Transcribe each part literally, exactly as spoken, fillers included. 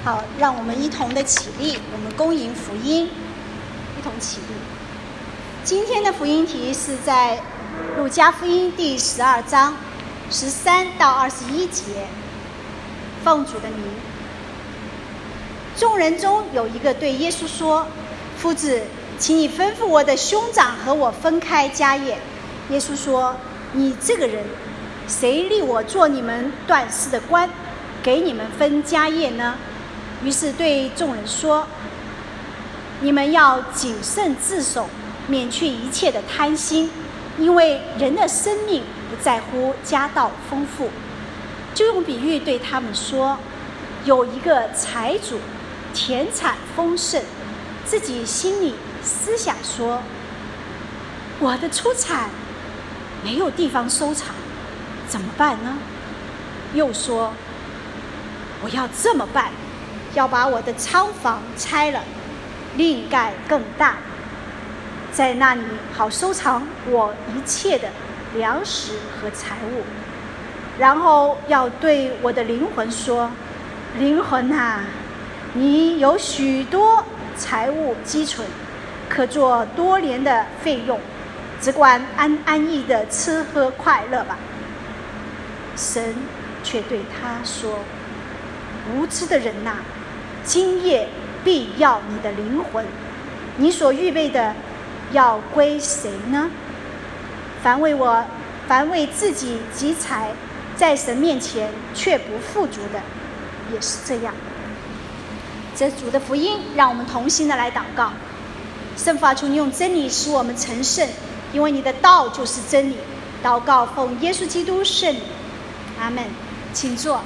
好，让我们一同的起立，我们恭迎福音，一同起立。今天的福音题是在路加福音第十二章十三到二十一节，奉主的名。众人中有一个对耶稣说：“夫子，请你吩咐我的兄长和我分开家业。”耶稣说：“你这个人，谁立我做你们断事的官，给你们分家业呢？”于是对众人说：“你们要谨慎自守，免去一切的贪心，因为人的生命不在乎家道丰富。”就用比喻对他们说：“有一个财主，田产丰盛，自己心里思想说：我的出产没有地方收藏，怎么办呢？又说：我要这么办，要把我的仓房拆了，另盖更大，在那里好收藏我一切的粮食和财物。然后要对我的灵魂说：灵魂啊，你有许多财物积存，可做多年的费用，只管安安逸的吃喝快乐吧。神却对他说：无知的人哪，今夜必要你的灵魂，你所预备的要归谁呢？凡为我凡为自己积财，在神面前却不富足的，也是这样。这主的福音，让我们同心的来祷告。圣父啊，求你用真理使我们成圣，因为你的道就是真理。祷告奉耶稣基督圣名，阿们。请坐。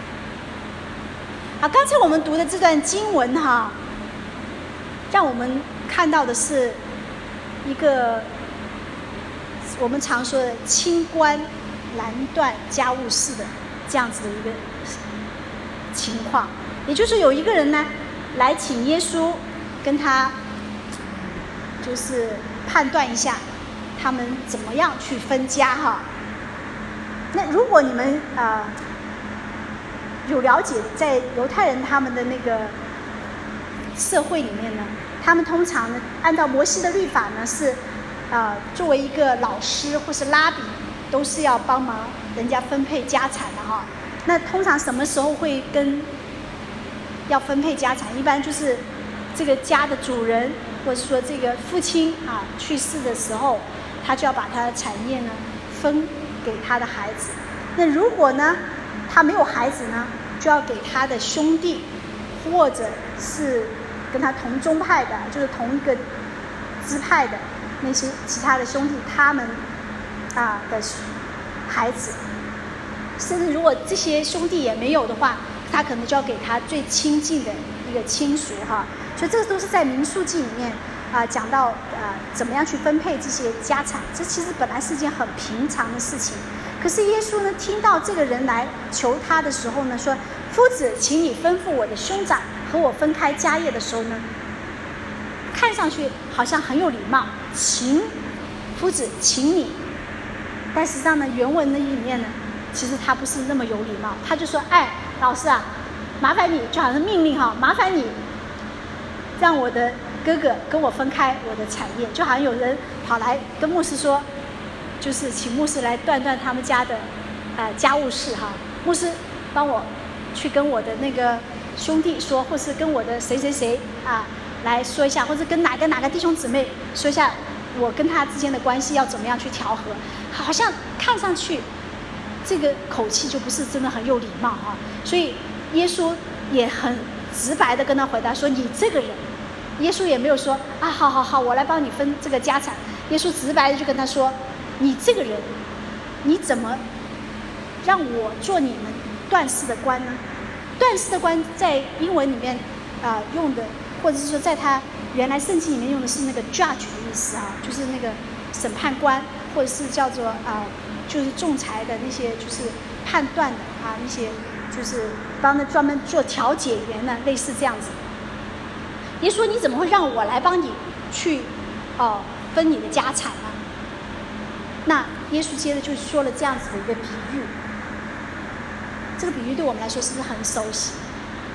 好，刚才我们读的这段经文哈，让我们看到的是一个我们常说的清官难断家务事的这样子的一个情况。也就是有一个人呢来请耶稣跟他就是判断一下他们怎么样去分家哈。那如果你们啊、呃、有了解在犹太人他们的那个社会里面呢，他们通常呢按照摩西的律法呢是啊、呃、作为一个老师或是拉比都是要帮忙人家分配家产的哈。那通常什么时候会跟要分配家产？一般就是这个家的主人或者说这个父亲啊去世的时候，他就要把他的产业呢分给他的孩子。那如果呢他没有孩子呢，就要给他的兄弟或者是跟他同宗派的，就是同一个支派的那些其他的兄弟，他们啊的孩子。甚至如果这些兄弟也没有的话，他可能就要给他最亲近的一个亲属哈。所以这都是在民数记里面啊、呃、讲到啊、呃、怎么样去分配这些家产。这其实本来是一件很平常的事情，可是耶稣呢听到这个人来求他的时候呢，说：夫子，请你吩咐我的兄长和我分开家业的时候呢，看上去好像很有礼貌，请夫子，请你。但实际上呢，原文的里面呢，其实他不是那么有礼貌，他就说：哎，老师啊，麻烦你，就好像命令哈，麻烦你让我的哥哥跟我分开我的产业，就好像有人跑来跟牧师说，就是请牧师来断断他们家的呃家务事哈。牧师帮我去跟我的那个兄弟说，或是跟我的谁谁谁啊来说一下，或者跟哪个哪个弟兄姊妹说一下，我跟他之间的关系要怎么样去调和。好像看上去这个口气就不是真的很有礼貌哈。所以耶稣也很直白的跟他回答说：你这个人。耶稣也没有说啊，好好好，我来帮你分这个家产。耶稣直白的就跟他说：你这个人，你怎么让我做你们断事的官呢？断事的官在英文里面啊、呃、用的，或者是说在他原来圣经里面用的是那个 judge 的意思啊，就是那个审判官，或者是叫做啊、呃、就是仲裁的那些，就是判断的啊那些，就是帮他专门做调解员呢，类似这样子。耶稣说：你怎么会让我来帮你去哦分你的家产呢？那耶稣接着就说了这样子的一个比喻。这个比喻对我们来说是不是很熟悉？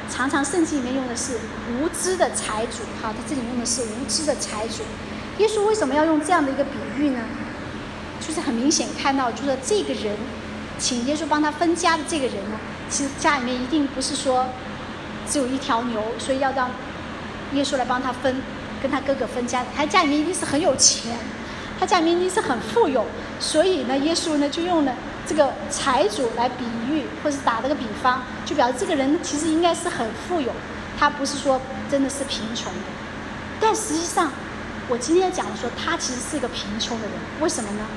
常常圣经里面用的是无知的财主，好，他这里用的是无知的财主。耶稣为什么要用这样的一个比喻呢？就是很明显看到，就是这个人请耶稣帮他分家的这个人呢，其实家里面一定不是说只有一条牛，所以要让耶稣来帮他分，跟他哥哥分家。他家里面一定是很有钱，他家里面一定是很富有，所以呢，耶稣呢就用了这个财主来比喻，或是打了个比方，就表示这个人其实应该是很富有，他不是说真的是贫穷的。但实际上，我今天要讲的说，他其实是一个贫穷的人。为什么呢？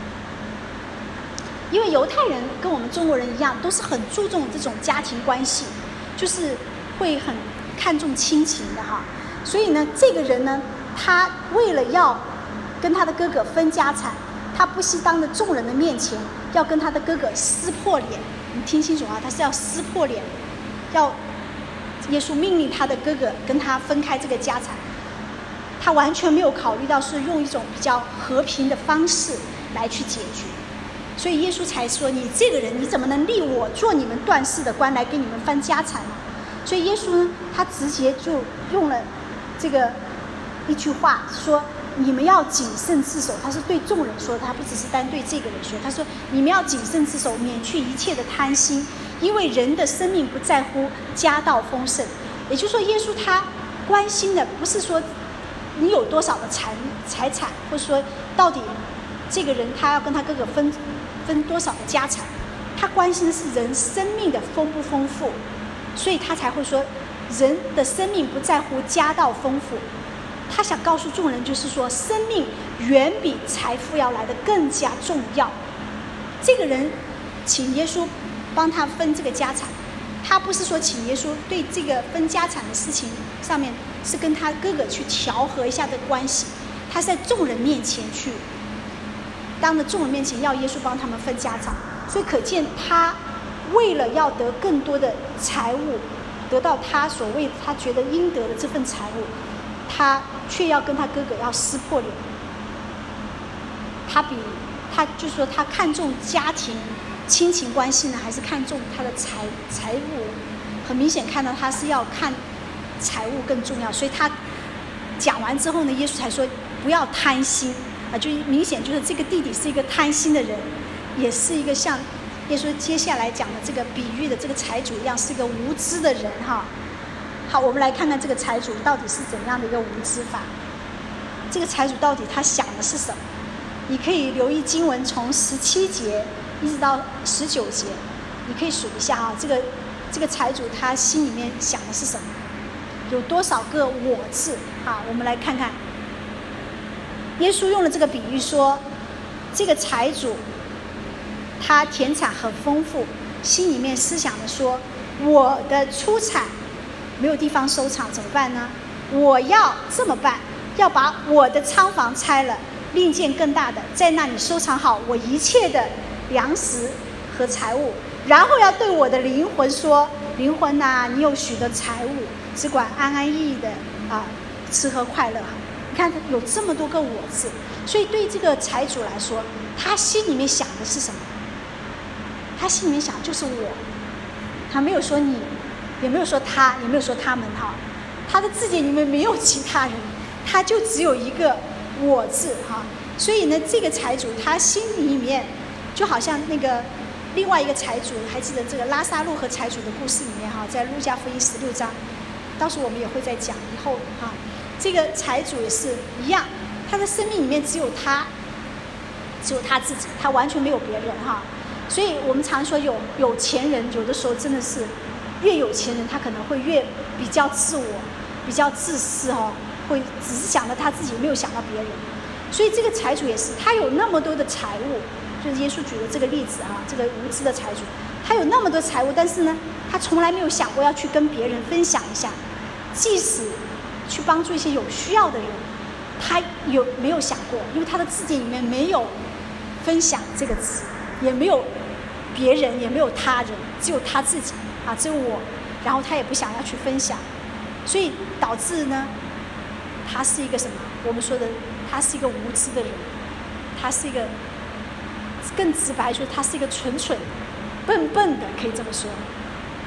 因为犹太人跟我们中国人一样，都是很注重这种家庭关系，就是会很看重亲情的哈。所以呢，这个人呢，他为了要跟他的哥哥分家产，他不惜当着众人的面前要跟他的哥哥撕破脸。你听清楚啊，他是要撕破脸，要耶稣命令他的哥哥跟他分开这个家产。他完全没有考虑到是用一种比较和平的方式来去解决，所以耶稣才说，你这个人你怎么能立我做你们断事的官来给你们分家产呢？所以耶稣呢，他直接就用了这个一句话说，你们要谨慎自守。他是对众人说的，他不只是单对这个人说。他说你们要谨慎自守，免去一切的贪心，因为人的生命不在乎家道丰盛。也就是说，耶稣他关心的不是说你有多少的财财产，或者说到底这个人他要跟他哥哥分分多少的家产，他关心的是人生命的丰不丰富，所以他才会说人的生命不在乎家道丰富。他想告诉众人，就是说生命远比财富要来的更加重要。这个人请耶稣帮他分这个家产，他不是说请耶稣对这个分家产的事情上面是跟他哥哥去调和一下的关系，他是在众人面前去当着众人面前要耶稣帮他们分家产。所以可见他为了要得更多的财物，得到他所谓他觉得应得的这份财物，他却要跟他哥哥要撕破脸。他比他就是说他看重家庭亲情关系呢，还是看重他的财财物？很明显看到他是要看财物更重要。所以他讲完之后呢，耶稣才说不要贪心啊，就明显就是这个弟弟是一个贪心的人，也是一个像耶稣接下来讲的这个比喻的这个财主一样，是一个无知的人哈。好，我们来看看这个财主到底是怎样的一个无知法。这个财主到底他想的是什么？你可以留意经文从十七节一直到十九节，你可以数一下啊，这个这个财主他心里面想的是什么？有多少个我字啊？我们来看看。耶稣用了这个比喻说，这个财主他田产很丰富，心里面思想的说，我的出产没有地方收藏怎么办呢？我要这么办，要把我的仓房拆了，另建更大的，在那里收藏好我一切的粮食和财物，然后要对我的灵魂说，灵魂啊，你有许多财物，只管安安逸逸的啊吃喝快乐。你看有这么多个我字，所以对这个财主来说，他心里面想的是什么？他心里面想就是我，他没有说你，也没有说他，也没有说他们哈，他的字典里面没有其他人，他就只有一个我字哈。所以呢，这个财主他心里面就好像那个另外一个财主，还记得这个拉撒路和财主的故事里面哈，在路加福音十六章，到时候我们也会再讲以后哈。这个财主也是一样，他的生命里面只有他，只有他自己，他完全没有别人哈。所以我们常说有有钱人，有的时候真的是越有钱人，他可能会越比较自我，比较自私哈，会只是想到他自己，没有想到别人。所以这个财主也是，他有那么多的财物，就是耶稣举的这个例子啊，这个无知的财主，他有那么多财物，但是呢，他从来没有想过要去跟别人分享一下，即使去帮助一些有需要的人，他有没有想过？因为他的字典里面没有分享这个词，也没有别人，也没有他人，只有他自己啊，只有我。然后他也不想要去分享，所以导致呢，他是一个什么？我们说的，他是一个无知的人，他是一个更直白说，他是一个蠢蠢笨笨的，可以这么说。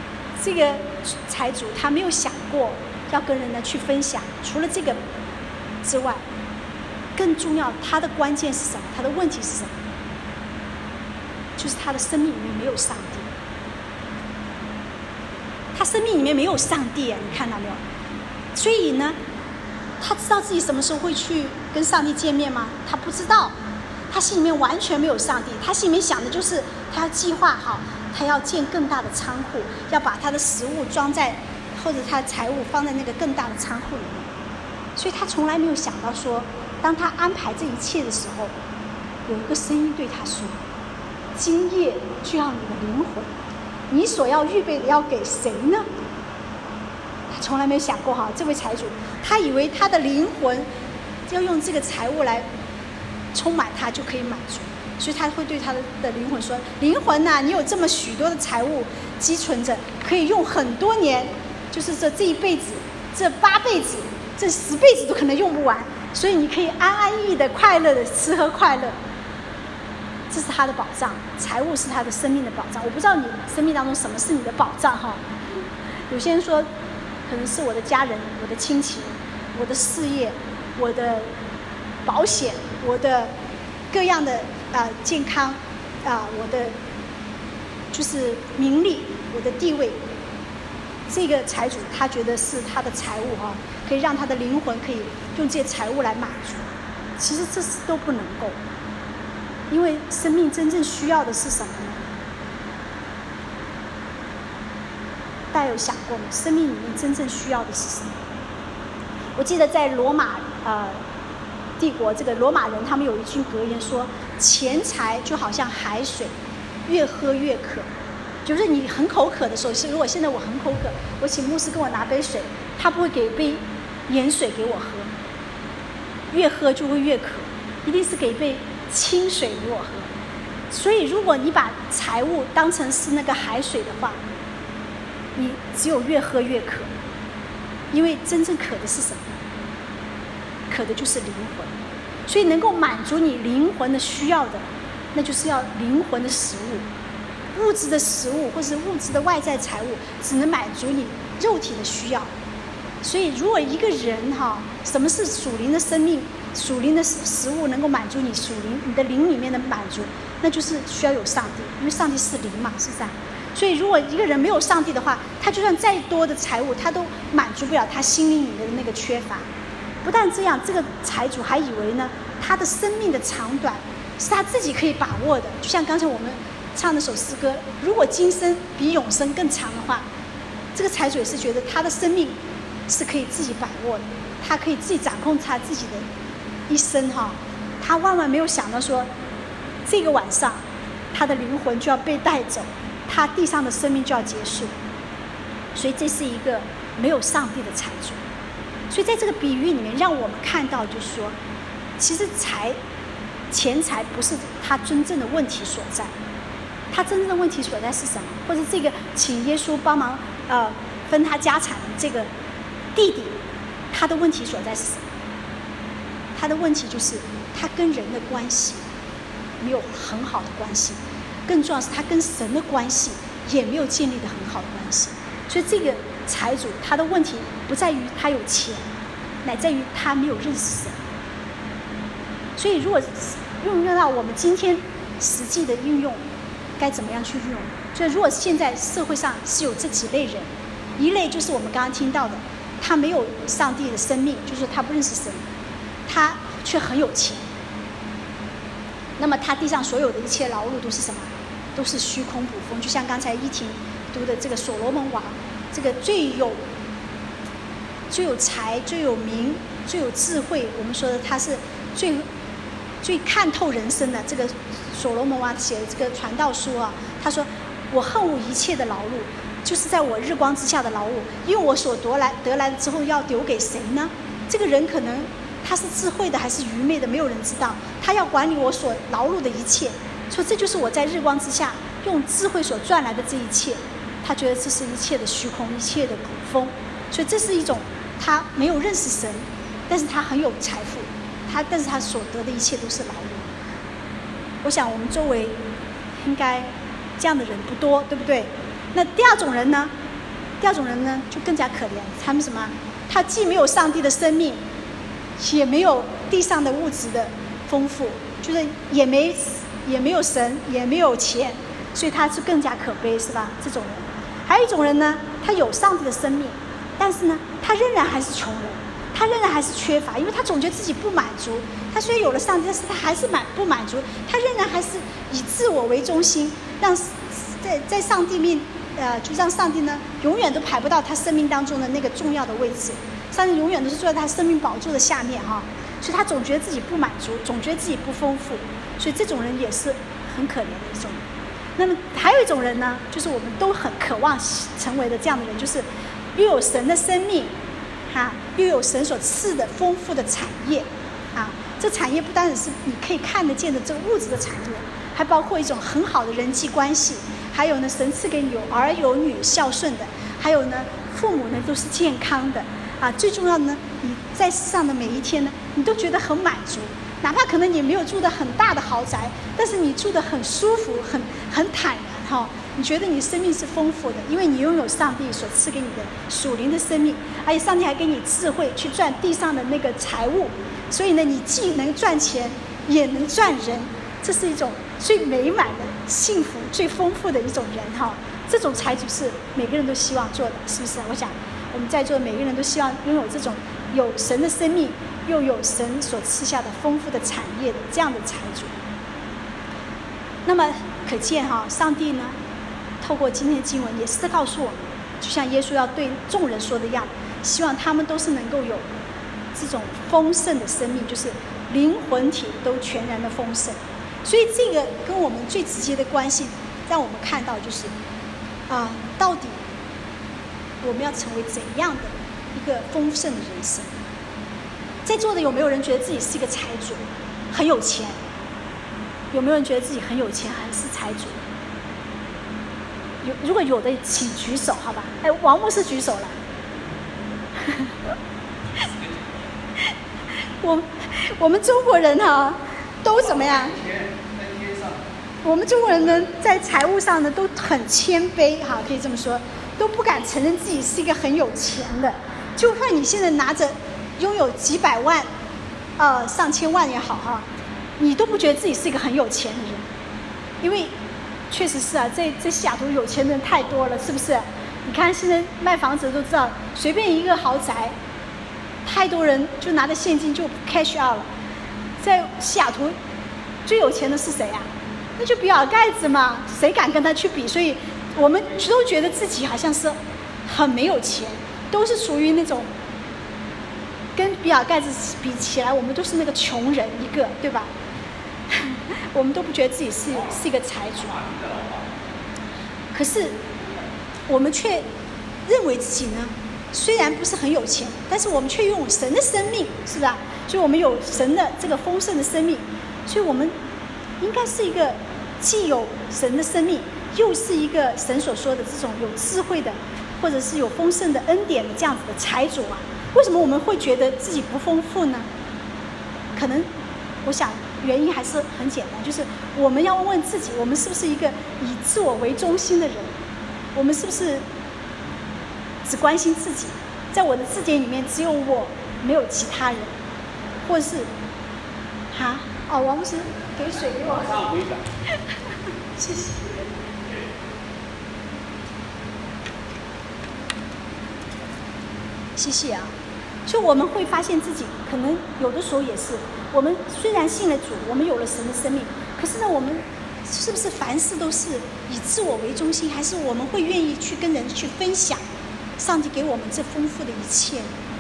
这个财主他没有想过要跟人呢去分享，除了这个之外，更重要他的关键是什么？他的问题是什么？就是他的生命里面没有上帝，他生命里面没有上帝啊！你看到没有？所以呢，他知道自己什么时候会去跟上帝见面吗？他不知道，他心里面完全没有上帝，他心里面想的就是他要计划好，他要建更大的仓库，要把他的食物装在，或者他的财物放在那个更大的仓库里面。所以他从来没有想到说，当他安排这一切的时候，有一个声音对他说：“今夜就要你的灵魂，你所要预备的要给谁呢？”他从来没有想过哈，这位财主，他以为他的灵魂要用这个财物来充满他就可以满足，所以他会对他的的灵魂说：“灵魂呐、啊，你有这么许多的财物积存着，可以用很多年，就是这这一辈子，这八辈子，这十辈子都可能用不完，所以你可以安安逸逸的、快乐的吃喝快乐。”这是他的宝藏，财物是他的生命的宝藏。我不知道你生命当中什么是你的宝藏哈？有些人说，可能是我的家人、我的亲戚、我的事业、我的保险、我的各样的啊、呃、健康啊、呃，我的就是名利、我的地位。这个财主他觉得是他的财物哈，可以让他的灵魂可以用这些财物来满足。其实这是都不能够。因为生命真正需要的是什么呢？大家有想过吗？生命里面真正需要的是什么？我记得在罗马呃帝国，这个罗马人他们有一句格言说：“钱财就好像海水，越喝越渴。”就是你很口渴的时候，如果现在我很口渴，我请牧师跟我拿杯水，他不会给杯盐水给我喝，越喝就会越渴，一定是给杯清水给我喝。所以如果你把财物当成是那个海水的话，你只有越喝越渴。因为真正渴的是什么？渴的就是灵魂。所以能够满足你灵魂的需要的，那就是要灵魂的食物。物质的食物或是物质的外在财物只能满足你肉体的需要。所以如果一个人哈，什么是属灵的生命，属灵的食物能够满足你属灵你的灵里面的满足，那就是需要有上帝，因为上帝是灵嘛，是不是啊？所以如果一个人没有上帝的话，他就算再多的财物，他都满足不了他心灵里面的那个缺乏。不但这样，这个财主还以为呢，他的生命的长短是他自己可以把握的。就像刚才我们唱那首诗歌，如果今生比永生更长的话，这个财主也是觉得他的生命是可以自己把握的，他可以自己掌控他自己的一生哈。他万万没有想到说，这个晚上他的灵魂就要被带走，他地上的生命就要结束。所以这是一个没有上帝的财主。所以在这个比喻里面，让我们看到就是说，其实财钱财不是他真正的问题所在。他真正的问题所在是什么？或者这个请耶稣帮忙呃分他家产的这个弟弟，他的问题所在是什么？他的问题就是他跟人的关系没有很好的关系，更重要是他跟神的关系也没有建立的很好的关系。所以这个财主他的问题不在于他有钱，乃在于他没有认识神。所以如果运用到我们今天实际的运用，该怎么样去运用？所以如果现在社会上是有这几类人，一类就是我们刚刚听到的，他没有上帝的生命，就是他不认识神，他却很有钱。那么他地上所有的一切劳碌都是什么？都是虚空捕风。就像刚才依婷读的这个所罗门王，这个最有最有才、最有名、最有智慧，我们说的他是最最看透人生的这个所罗门王写的这个传道书啊，他说：“我恨恶一切的劳碌，就是在我日光之下的劳碌，因为我所得来得来之后要留给谁呢？这个人可能他是智慧的还是愚昧的，没有人知道。他要管理我所劳碌的一切，说这就是我在日光之下用智慧所赚来的这一切。他觉得这是一切的虚空，一切的捕风。所以这是一种他没有认识神，但是他很有财富，他但是他所得的一切都是劳碌。我想我们周围应该这样的人不多，对不对？那第二种人呢， 第二种人呢就更加可怜，他们什么？他既没有上帝的生命，也没有地上的物质的丰富，就是也没也没有神，也没有钱，所以他是更加可悲，是吧？这种人。还有一种人呢，他有上帝的生命，但是呢，他仍然还是穷人，他仍然还是缺乏，因为他总觉得自己不满足。他虽然有了上帝，但是他还是满不满足，他仍然还是以自我为中心，让在在上帝面，呃，就让上帝呢永远都排不到他生命当中的那个重要的位置。上帝永远都是坐在他生命宝座的下面哈，所以他总觉得自己不满足，总觉得自己不丰富，所以这种人也是很可怜的一种人。那么还有一种人呢，就是我们都很渴望成为的这样的人，就是又有神的生命，哈，又有神所赐的丰富的产业，啊，这产业不单只是你可以看得见的这个物质的产业，还包括一种很好的人际关系，还有呢，神赐给你有儿有女孝顺的，还有呢，父母呢都是健康的，啊，最重要的呢，你在世上的每一天呢，你都觉得很满足。哪怕可能你没有住的很大的豪宅，但是你住得很舒服，很很坦然哈、哦。你觉得你生命是丰富的，因为你拥有上帝所赐给你的属灵的生命，而且上帝还给你智慧去赚地上的那个财物，所以呢，你既能赚钱，也能赚人，这是一种最美满的幸福、最丰富的一种人哈、哦。这种财主是每个人都希望做的，是不是？我想我们在座的每个人都希望拥有这种有神的生命，又有神所赐下的丰富的产业的这样的财主。那么可见哈，上帝呢，透过今天的经文也是告诉我们，就像耶稣要对众人说的一样，希望他们都是能够有这种丰盛的生命，就是灵魂体都全然的丰盛。所以这个跟我们最直接的关系，让我们看到就是啊、呃，到底我们要成为怎样的一个丰盛的人生？在座的有没有人觉得自己是一个财主，很有钱？有没有人觉得自己很有钱，还是财主？有，如果有的，请举手，好吧？哎，王牧师举手了。我我们中国人哈、啊，都怎么样？我们中国人呢，在财务上呢都很谦卑，哈，可以这么说，都不敢承认自己是一个很有钱的。就算你现在拿着拥有几百万，呃，上千万也好哈，你都不觉得自己是一个很有钱的人，因为确实是啊，在在西雅图有钱的人太多了，是不是？你看现在卖房子都知道，随便一个豪宅，太多人就拿着现金就 cash out 了。在西雅图最有钱的是谁啊？那就比尔盖茨嘛，谁敢跟他去比？所以我们都觉得自己好像是很没有钱，都是属于那种跟比尔盖茨比起来，我们都是那个穷人一个，对吧？我们都不觉得自己是是一个财主，可是我们却认为自己呢，虽然不是很有钱，但是我们却拥有神的生命，是吧？所以我们有神的这个丰盛的生命，所以我们应该是一个既有神的生命，又是一个神所说的这种有智慧的，或者是有丰盛的恩典的这样子的财主啊。为什么我们会觉得自己不丰富呢？可能我想原因还是很简单，就是我们要问问自己，我们是不是一个以自我为中心的人？我们是不是只关心自己，在我的字典里面只有我，没有其他人？或者是哈哦，王牧师给水给我，谢谢。谢谢啊。所以我们会发现自己可能有的时候也是，我们虽然信了主，我们有了神的生命，可是呢，我们是不是凡事都是以自我为中心？还是我们会愿意去跟人去分享上帝给我们这丰富的一切？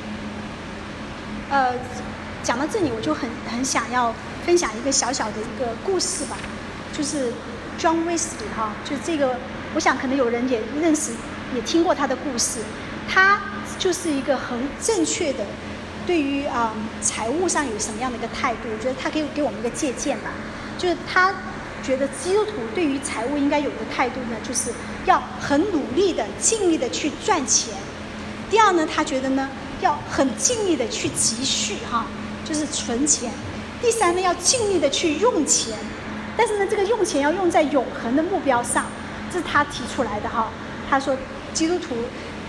呃，讲到这里，我就很很想要分享一个小小的一个故事吧，就是 John Wesley 哈，就是这个，我想可能有人也认识，也听过他的故事，他就是一个很正确的，对于啊、嗯、财务上有什么样的一个态度，我觉得他可以给我们一个借鉴吧。就是他觉得基督徒对于财务应该有的态度呢，就是要很努力的、尽力的去赚钱。第二呢，他觉得呢要很尽力的去积蓄哈，就是存钱。第三呢，要尽力的去用钱，但是呢，这个用钱要用在永恒的目标上，这是他提出来的哈。他说基督徒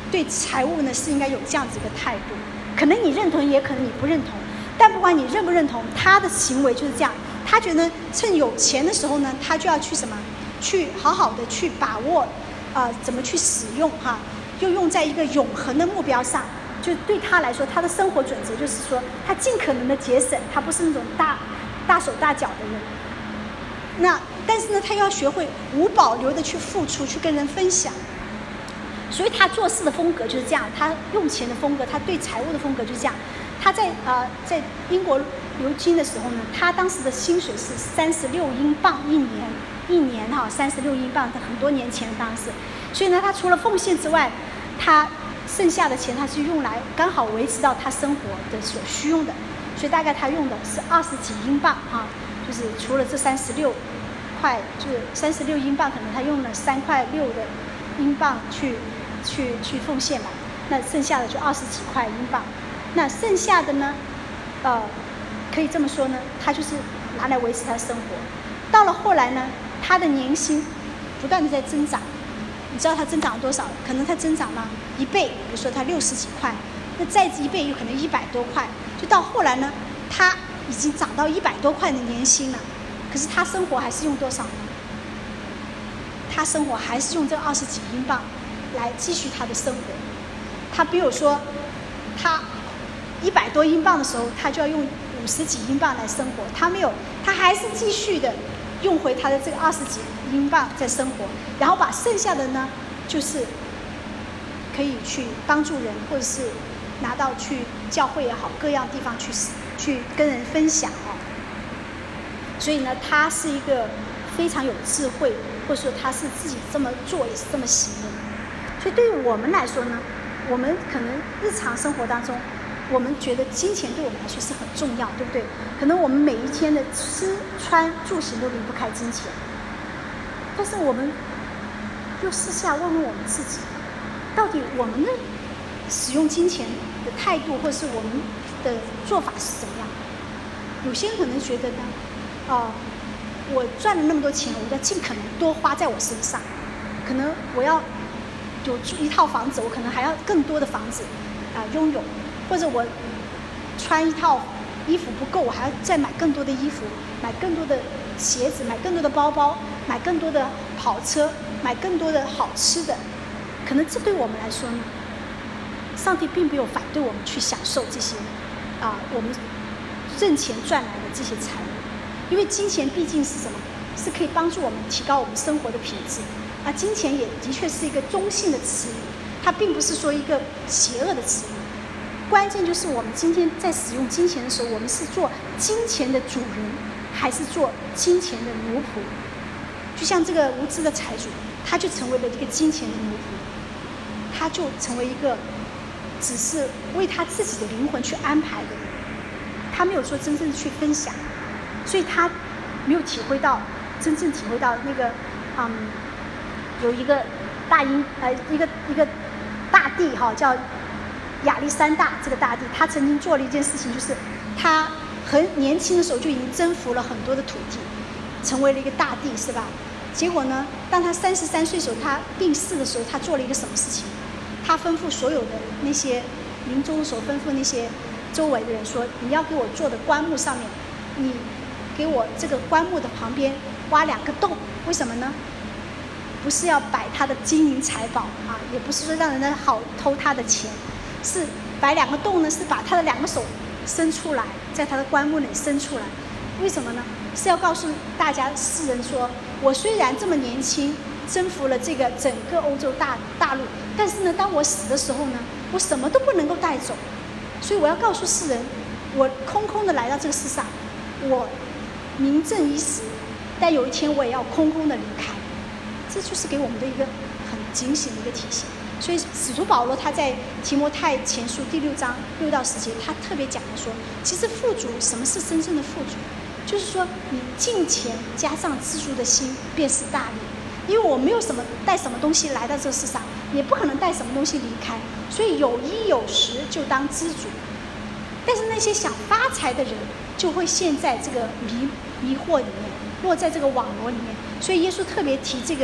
对财务呢是应该有这样子一个态度。可能你认同，也可能你不认同，但不管你认不认同，他的行为就是这样。他觉得趁有钱的时候呢，他就要去什么，去好好的去把握，呃，怎么去使用哈，又用在一个永恒的目标上。就对他来说，他的生活准则就是说，他尽可能的节省，他不是那种大大手大脚的人。那但是呢，他要学会无保留的去付出，去跟人分享。所以他做事的风格就是这样，他用钱的风格，他对财务的风格就是这样。他在呃在英国留京的时候呢，他当时的薪水是三十六英镑一年，一年哈三十六英镑，很多年前当时。所以呢，他除了奉献之外，他剩下的钱他是用来刚好维持到他生活的所需用的。所以大概他用的是二十几英镑哈，就是除了这三十六块，就是三十六英镑，可能他用了三块六的英镑去去去奉献嘛，那剩下的就二十几块英镑。那剩下的呢，呃，可以这么说呢，他就是拿来维持他的生活。到了后来呢，他的年薪不断的在增长，你知道他增长了多少？可能他增长了一倍，比如说他六十几块，那再一倍有可能一百多块，就到后来呢，他已经涨到一百多块的年薪了。可是他生活还是用多少呢？他生活还是用这二十几英镑来继续他的生活。他比如说，他一百多英镑的时候，他就要用五十几英镑来生活。他没有，他还是继续的用回他的这个二十几英镑在生活，然后把剩下的呢，就是可以去帮助人，或者是拿到去教会也好，各样地方去去跟人分享哦。所以呢，他是一个非常有智慧，或者说他是自己这么做也是这么行的。所以对于我们来说呢，我们可能日常生活当中，我们觉得金钱对我们来说是很重要，对不对？可能我们每一天的吃穿住行都离不开金钱，但是我们就私下问问我们自己，到底我们的使用金钱的态度，或是我们的做法是怎么样？有些人可能觉得呢，哦、呃，我赚了那么多钱，我要尽可能多花在我身上，可能我要有住一套房子，我可能还要更多的房子啊、呃、拥有，或者我穿一套衣服不够，我还要再买更多的衣服，买更多的鞋子，买更多的包包，买更多的跑车，买更多的好吃的。可能这对我们来说呢，上帝并没有反对我们去享受这些啊、呃、我们挣钱赚来的这些财物，因为金钱毕竟是什么？是可以帮助我们提高我们生活的品质。啊，金钱也的确是一个中性的词语，它并不是说一个邪恶的词语。关键就是我们今天在使用金钱的时候，我们是做金钱的主人，还是做金钱的奴仆？就像这个无知的财主，他就成为了一个金钱的奴仆，他就成为一个只是为他自己的灵魂去安排的人，他没有说真正的去分享，所以他没有体会到真正体会到那个嗯。有一个大英呃一个一个大帝哈、哦，叫亚历山大。这个大帝他曾经做了一件事情，就是他很年轻的时候就已经征服了很多的土地，成为了一个大帝，是吧？结果呢，当他三十三岁的时候，他病逝的时候，他做了一个什么事情？他吩咐所有的那些临终的时候，吩咐那些周围的人说：“你要给我做的棺木上面，你给我这个棺木的旁边挖两个洞，为什么呢？不是要摆他的金银财宝啊，也不是说让人家好偷他的钱，是摆两个洞呢，是把他的两个手伸出来，在他的棺木里伸出来。为什么呢？是要告诉大家世人说，我虽然这么年轻，征服了这个整个欧洲大大陆，但是呢，当我死的时候呢，我什么都不能够带走，所以我要告诉世人，我空空的来到这个世上，我名正一时，但有一天我也要空空的离开。这就是给我们的一个很警醒的一个提醒。所以使徒保罗他在提摩太前书第六章六到十节，他特别讲的说，其实富足，什么是真正的富足？就是说你敬钱加上知足的心，便是大利。因为我没有什么带什么东西来到这个世上，也不可能带什么东西离开，所以有衣有食就当知足。但是那些想发财的人，就会陷在这个迷迷惑里面，落在这个网罗里面。所以耶稣特别提这个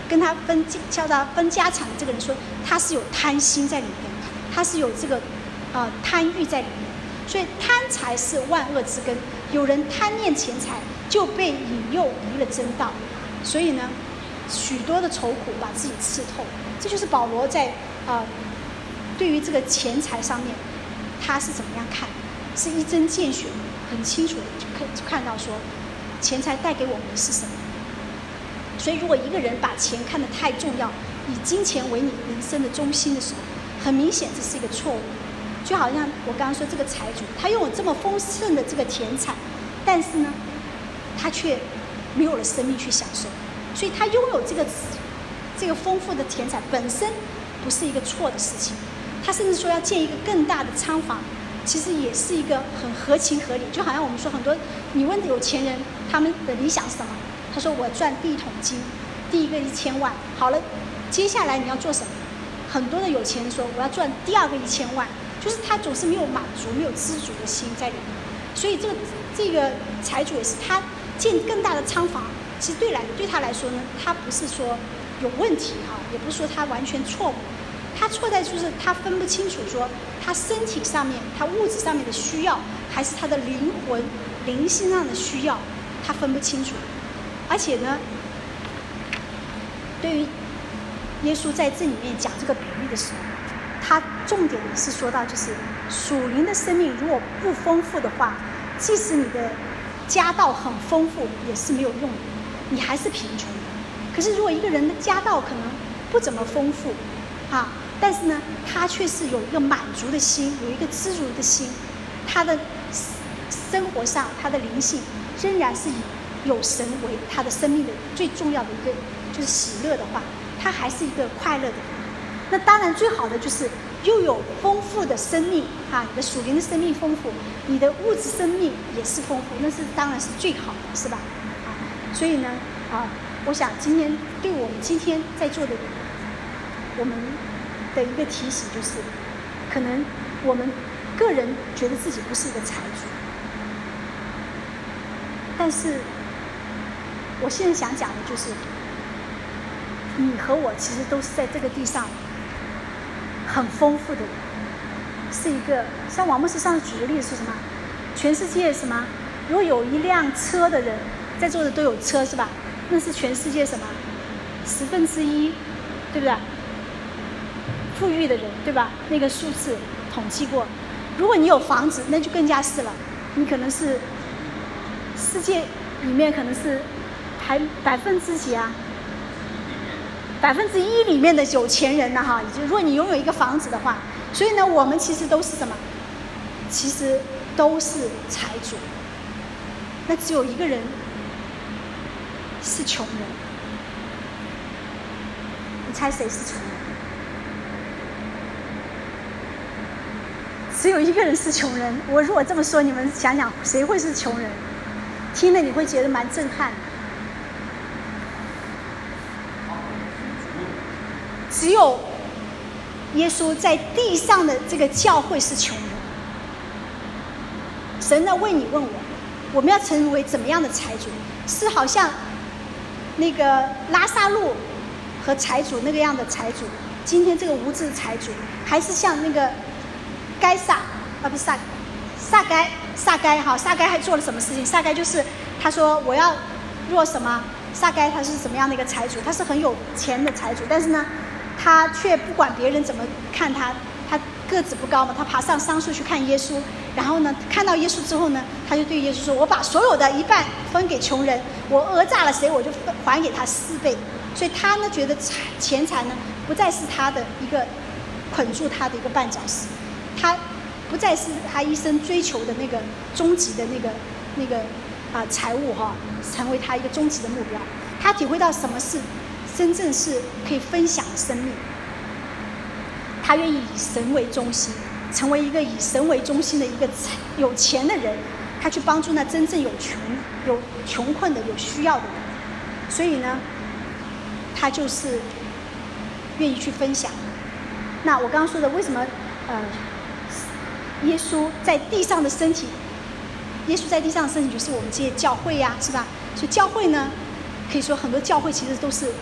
跟他分叫他分家产的这个人说，他是有贪心在里面，他是有这个呃贪欲在里面。所以贪财是万恶之根，有人贪念钱财，就被引诱离了真道。所以呢，许多的愁苦把自己刺透。这就是保罗在呃对于这个钱财上面，他是怎么样看，是一针见血，很清楚的就看就看到说，钱财带给我们的是什么。所以如果一个人把钱看得太重要，以金钱为你人生的中心的时候，很明显这是一个错误。就好像我刚刚说这个财主，他拥有这么丰盛的这个田产，但是呢，他却没有了生命去享受。所以他拥有这个这个丰富的田产本身不是一个错的事情。他甚至说要建一个更大的仓房，其实也是一个很合情合理。就好像我们说很多，你问有钱人他们的理想是什么？他说我赚第一桶金，第一个一千万，好了，接下来你要做什么？很多的有钱人说我要赚第二个一千万。就是他总是没有满足、没有知足的心在里面，所以这个这个财主也是他建更大的仓房，其实对来对他来说呢，他不是说有问题哈，也不是说他完全错误，他错在就是他分不清楚说他身体上面、他物质上面的需要，还是他的灵魂、灵性上的需要，他分不清楚。而且呢，对于耶稣在这里面讲这个比喻的时候，他重点也是说到，就是属灵的生命如果不丰富的话，即使你的家道很丰富，也是没有用的，你还是贫穷的。可是如果一个人的家道可能不怎么丰富，啊，但是呢，他却是有一个满足的心，有一个知足的心，他的生活上，他的灵性仍然是以有神为他的生命的最重要的一个就是喜乐的话，他还是一个快乐的人。那当然最好的就是又有丰富的生命啊，你的属灵的生命丰富，你的物质生命也是丰富，那是当然是最好的，是吧？啊，所以呢，啊，我想今天对我们今天在座的我们的一个提醒就是，可能我们个人觉得自己不是一个财主，但是我现在想讲的就是，你和我其实都是在这个地上很丰富的人，是一个像王牧师上次举的例子是什么？全世界什么？如果有一辆车的人，在座的都有车是吧？那是全世界什么？十分之一，对不对？富裕的人对吧？那个数字统计过。如果你有房子，那就更加是了，你可能是世界里面可能是排百分之几啊？百分之一里面的有钱人呢，哈，也就如果你拥有一个房子的话，所以呢，我们其实都是什么？其实都是财主。那只有一个人是穷人，你猜谁是穷人？只有一个人是穷人。我如果这么说，你们想想，谁会是穷人？听了你会觉得蛮震撼的。只有耶稣在地上的这个教会是穷人。神呢问你问我，我们要成为怎么样的财主？是好像那个拉撒路和财主那个样的财主，今天这个无知的财主，还是像那个该撒啊不是撒撒该撒该哈撒该还做了什么事情？撒该就是他说我要若什么撒该他是什么样的一个财主？他是很有钱的财主，但是呢，他却不管别人怎么看他，他个子不高嘛，他爬上桑树去看耶稣，然后呢，看到耶稣之后呢，他就对耶稣说：“我把所有的一半分给穷人，我讹诈了谁，我就还给他四倍。”所以他呢，觉得钱财呢，不再是他的一个捆住他的一个绊脚石，他不再是他一生追求的那个终极的那个那个啊、呃、财物哈，成为他一个终极的目标。他体会到什么是真正是可以分享的生命，他愿意以神为中心，成为一个以神为中心的一个有钱的人，他去帮助那真正有穷、有穷困的、有需要的人。所以呢，他就是愿意去分享。那我刚刚说的，为什么呃，耶稣在地上的身体，耶稣在地上的身体就是我们这些教会呀、啊，是吧？所以教会呢，可以说很多教会其实都是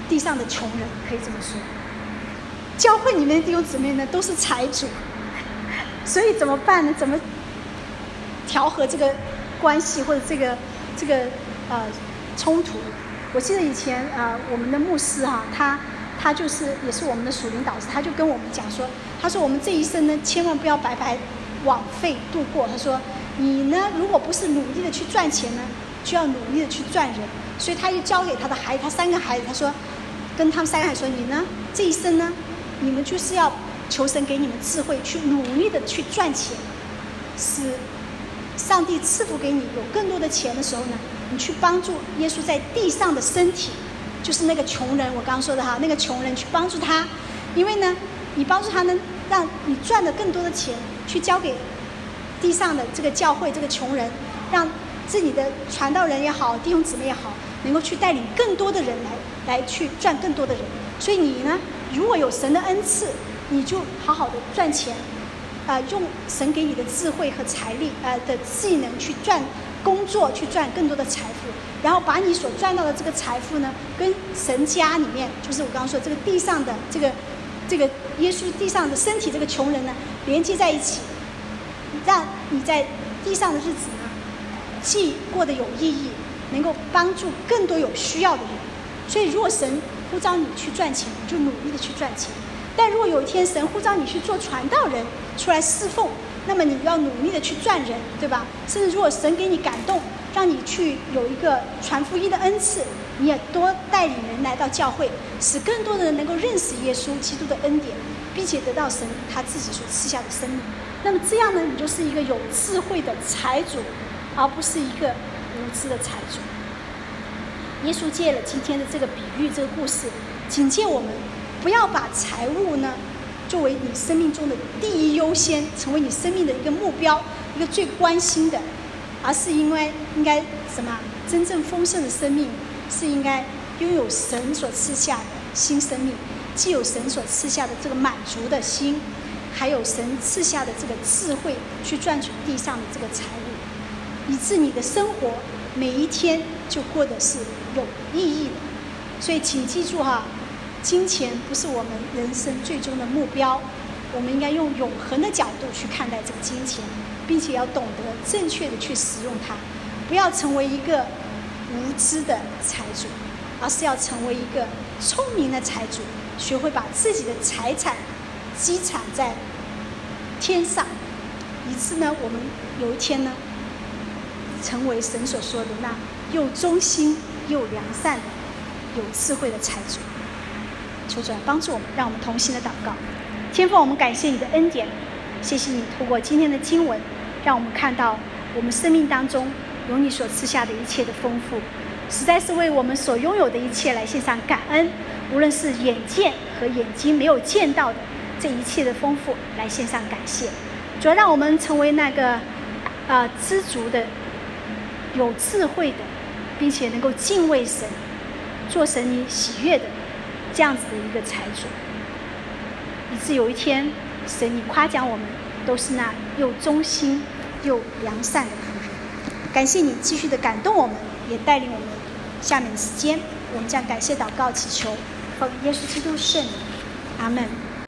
地上的穷人，可以这么说。教会里面的弟兄姊妹呢，都是财主，所以怎么办呢？怎么调和这个关系或者这个这个呃冲突？我记得以前呃我们的牧师哈、啊，他他就是也是我们的属灵导师，他就跟我们讲说，他说我们这一生呢，千万不要白白枉费度过。他说你呢，如果不是努力的去赚钱呢，就要努力的去赚人。所以他就教给他的孩子，他三个孩子，他说跟他们三个孩子说，你呢这一生呢，你们就是要求神给你们智慧，去努力的去赚钱，使上帝赐福给你有更多的钱的时候呢，你去帮助耶稣在地上的身体，就是那个穷人，我刚刚说的哈，那个穷人去帮助他，因为呢，你帮助他能让你赚的更多的钱，去交给地上的这个教会这个穷人，让自己的传道人也好，弟兄姊妹也好，能够去带领更多的人来来去赚更多的人。所以你呢，如果有神的恩赐，你就好好的赚钱，啊、呃，用神给你的智慧和财力，呃的技能去赚工作，去赚更多的财富，然后把你所赚到的这个财富呢，跟神家里面，就是我刚刚说这个地上的这个这个耶稣地上的身体这个穷人呢，连接在一起，让你在地上的日子呢，既过得有意义，能够帮助更多有需要的人。所以如果神呼召你去赚钱，你就努力的去赚钱。但如果有一天神呼召你去做传道人，出来侍奉，那么你要努力的去赚人，对吧？甚至如果神给你感动，让你去有一个传福音的恩赐，你也多带领人来到教会，使更多的人能够认识耶稣基督的恩典，并且得到神他自己所赐下的生命。那么这样呢，你就是一个有智慧的财主，而不是一个无知的财主。耶稣借了今天的这个比喻，这个故事，警戒我们不要把财物呢作为你生命中的第一优先，成为你生命的一个目标，一个最关心的，而是因为应该什么？真正丰盛的生命是应该拥有神所赐下的新生命，既有神所赐下的这个满足的心，还有神赐下的这个智慧，去赚取地上的这个财物，以致你的生活每一天就过得是有意义的。所以请记住哈，金钱不是我们人生最终的目标，我们应该用永恒的角度去看待这个金钱，并且要懂得正确的去使用它，不要成为一个无知的财主，而是要成为一个聪明的财主，学会把自己的财产积产在天上，以致呢，我们有一天呢，成为神所说的那又忠心又良善的有智慧的财主。求主来帮助我们，让我们同心的祷告。天父，我们感谢你的恩典，谢谢你透过今天的经文，让我们看到我们生命当中有你所赐下的一切的丰富，实在是为我们所拥有的一切来献上感恩。无论是眼见和眼睛没有见到的这一切的丰富，来献上感谢。主要让我们成为那个呃知足的、有智慧的，并且能够敬畏神、做神你喜悦的这样子的一个财主，以致有一天神你夸奖我们都是那又忠心又良善的仆人。感谢你继续的感动我们，也带领我们下面的时间，我们将感谢祷告祈求奉耶稣基督圣名，阿们。